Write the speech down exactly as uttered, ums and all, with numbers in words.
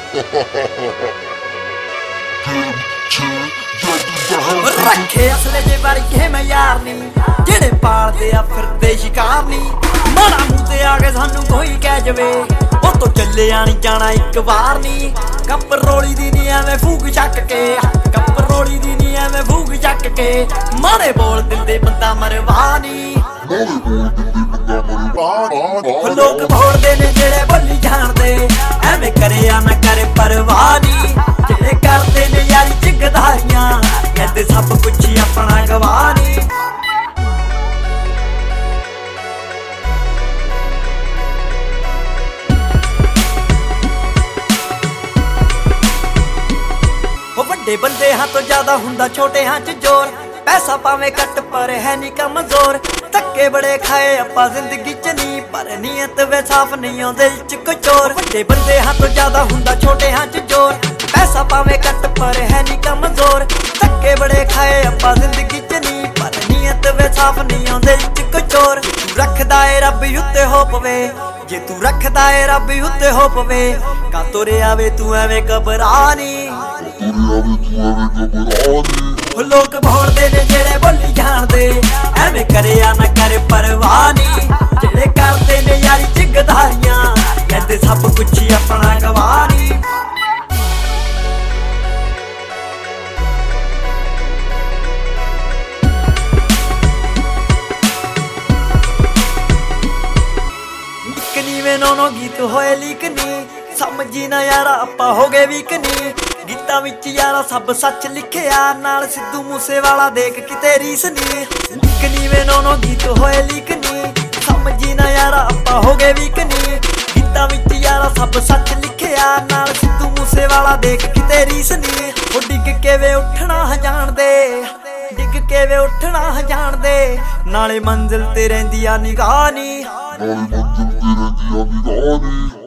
ਰੱਖੇ ਅਸਲੇ ਦੇ ਵਰਗੇ ਮੈਂ ਯਾਰ ਨੀ, ਜਿਹੜੇ ਪਾਲਦੇ ਆ ਫਿਰਦੇ ਸ਼ਿਕਾਰ ਨੀ। ਮਾੜਾ ਮੂੰਹ ਤੇ ਆ ਕੇ ਸਾਨੂੰ ਕੋਈ ਕਹਿ ਜਵੇ, ਉਹ ਤੋਂ ਚੱਲਿਆ ਨੀ ਜਾਣਾ ਇੱਕ ਵਾਰ ਨੀ। ਕੱਪ ਰੋਲੀ ਦੀ ਨੀ ਐਵੇਂ ਫੂਕ ਚੱਕ ਕੇ, ਕੱਪ ਰੋਲੀ ਦੀ ਨੀ ਐਵੇਂ ਫੂਕ ਚੱਕ ਕੇ। ਮਾੜੇ ਬੋਲ ਦਿੰਦੇ ਬੰਦਾ ਮਰਵਾ ਨੀ, ਲੋਕ ਬੋਲਦੇ ਨੇ ਜਿਹੜੇ ਬੋਲੀ ਜਾਣਦੇ। ਐਵੇਂ ਕਰਿਆ ਨਾ ਕਰੇ ਪਰਵਾਹ ਨੀ, ਜਿਹੜੇ ਕਰਦੇ ਨੇ ਯਾਰੀ ਚ ਗਦਾਰੀਆਂ, ਕਹਿੰਦੇ ਸਭ ਕੁਛ ਹੀ ਆਪਣਾ ਗਵਾ ਨੀ। ਉਹ ਵੱਡੇ ਬੰਦੇ ਹਾਂ ਤੋਂ ਜ਼ਿਆਦਾ ਹੁੰਦਾ ਛੋਟੇ ਹਾਂ ਚ ਜ਼ੋਰ, ਪੈਸਾ ਭਾਵੇਂ ਘੱਟ ਪਰ ਹੈ ਨੀ ਕਮਜ਼ੋਰ। ਧੱਕੇ ਬੜੇ ਖਾਏ ਆਪਾਂ ਜ਼ਿੰਦਗੀ ਚ ਨੀ, ਪਰ ਨੀਅਤ ਵੇ ਸਾਫ਼ ਨਹੀਂ ਆਉਂਦੇ ਚ ਕੋਈ ਚੋਰ। ਵੱਡੇ ਬੰਦੇ ਹਾਂ ਤੋਂ ਜ਼ਿਆਦਾ ਹੁੰਦਾ ਛੋਟੇ ਹਾਂ ਚ ਜ਼ੋਰ, ਪੈਸਾ ਭਾਵੇਂ ਘੱਟ ਪਰ ਹੈ ਨੀ ਕਮਜ਼ੋਰ। ਧੱਕੇ ਬੜੇ ਖਾਏ ਆਪਾਂ ਜ਼ਿੰਦਗੀ ਚ ਨੀ, ਪਰ ਨੀਅਤ ਵੇ ਸਾਫ਼ ਨਹੀਂ ਆਉਂਦੇ ਚ ਕੋਈ ਚੋਰ। ਤੂੰ ਰੱਖਦਾ ਏ ਰੱਬ ਉੱਤੇ ਹੋਪ ਵੇ, ਜੇ ਤੂੰ ਰੱਖਦਾ ਏ ਰੱਬ ਉੱਤੇ ਹੋਪ ਵੇ, ਕਾ ਤੁਰਿਆ ਵੇ ਤੂੰ ਐਵੇਂ ਘਬਰਾ ਨੀ। ਲੋਕ ਬੋਲਦੇ ਨੇ ਜਿਹੜੇ ਬੋਲੀ ਜਾਣਦੇ, ਐਵੇਂ ਕਰਿਆ ਨਾ ਕਰੇ ਪਰਵਾਹ ਨੀ। ਜਿਹੜੇ ਕਰਦੇ ਨੇ ਯਾਰੀ ਚ ਗਦਾਰੀਆਂ, ਕਹਿੰਦੇ ਸਭ ਕੁਛ ਹੀ ਆਪਣਾ ਗਵਾ ਨੀ। ਇੱਕ ਨੀਵੇਂ ਨੌ ਗੀਤ ਹੋਏ ਲੀਕ ਨੀ, ਸਮਝੀ ਨਾ ਯਾਰਾ ਆਪਾਂ ਹੋ ਗਏ ਵੀਕ ਨੀ। ਗੀਤਾਂ ਵਿੱਚ ਯਾਰਾ ਸਭ ਸੱਚ ਲਿਖਿਆ, ਨਾਲ ਸਿੱਧੂ ਮੂਸੇਵਾਲਾ ਦੇਖ ਕਿਤੇ ਰੀਸ ਨੀ। ਇੱਕ ਨੀਵੇਂ ਨੌ ਗੀਤ ਹੋਏ ਲੀਕ ਨੀ, ਸਮਝੀ ਨਾ ਯਾਰਾ ਆਪਾਂ ਹੋ ਗਏ ਵੀਕ ਨੀ। ਗੀਤਾਂ ਵਿੱਚ ਯਾਰਾ ਸਭ ਸੱਚ ਲਿਖਿਆ, ਨਾਲ ਸਿੱਧੂ ਮੂਸੇਵਾਲਾ ਦੇਖ ਕਿਤੇ ਰੀਸ ਨੀ। ਉਹ ਡਿੱਗ ਕੇ ਵੇ ਉੱਠਣਾ ਹ ਜਾਣਦੇ, ਡਿੱਗ ਕੇ ਵੇ ਉੱਠਣਾ ਹ ਜਾਣਦੇ, ਨਾਲੇ ਮੰਜ਼ਿਲ ਤੇ ਰਹਿੰਦੀ ਆ ਨਿਗਾਹ ਨੀ।